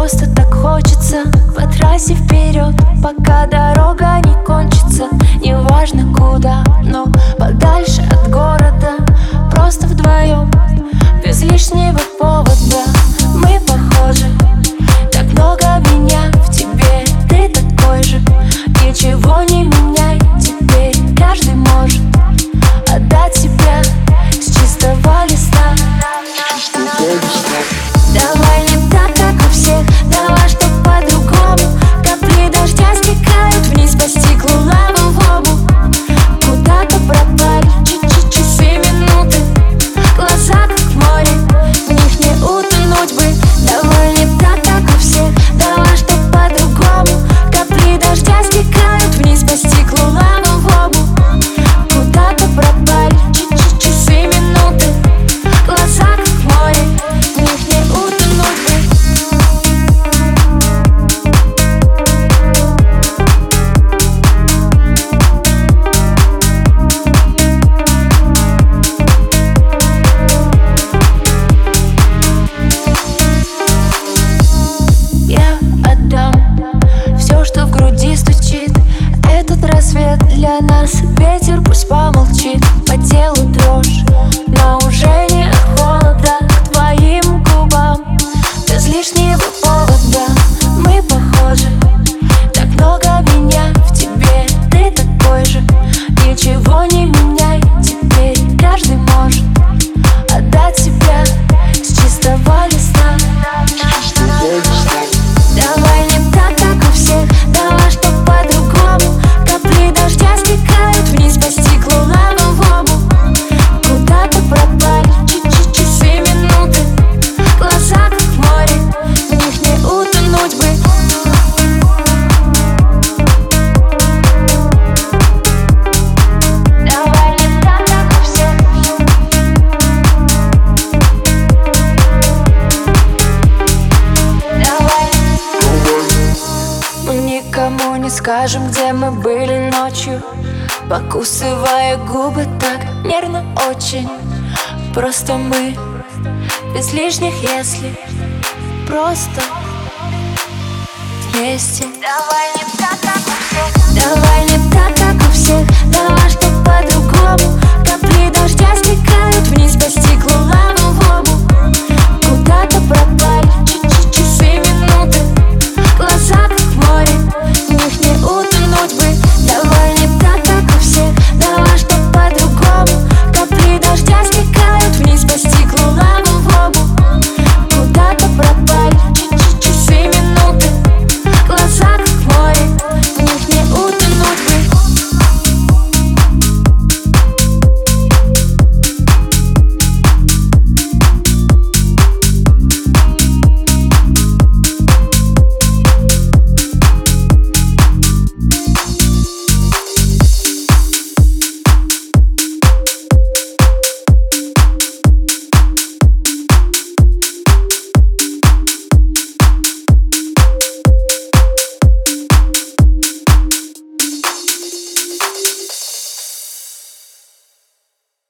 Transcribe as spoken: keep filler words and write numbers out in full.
Просто так хочется по трассе вперед, пока дорога не кончится. Неважно куда, но подальше от города. Просто вдвоем, без лишнего повода. Мы похожи, так много меня в тебе. Ты такой же, ничего не меняй. Теперь каждый может отдать себя с чистого листа. Давай не так, как у всех, давай, чтоб по-другому. Капли дождя стекают вниз по стеклу, лаву в лобу. Куда-то пропали часы, минуты, глаза как море, в них не утонуть бы. Давай не так, как у всех, давай, чтоб по-другому. Капли дождя стекают вниз по стеклу, лаву в лобу. Куда-то пропали часы, минуты, глаза как море, в них не утонуть бы. Я отдам все, что в груди стучит. Этот рассвет для нас, ветер пусть помолчит. По телу дрожь, но уже не от холода. К твоим губам, без лишнего повода. Мы похожи, так много меня в тебе. Ты такой же, ничего не меняй. Теперь каждый может отдать себя с чистого листа. Давай не так, как у всех, давай, чтоб по-другому. Капли дождя стекают вниз по стеклу, лаву в лобу. Куда-то пропали часы, минуты, глаза как море, в них не утонуть бы. Давай не так, как у всех. Давай. Мы никому не скажем, где мы были ночью, покусывая губы так нервно очень. Просто мы, без лишних если, просто вместе. Давай не так, как у всех, давай не так, как у всех. Давай, чтоб по-другому. Капли дождя стекают вниз по стеклу.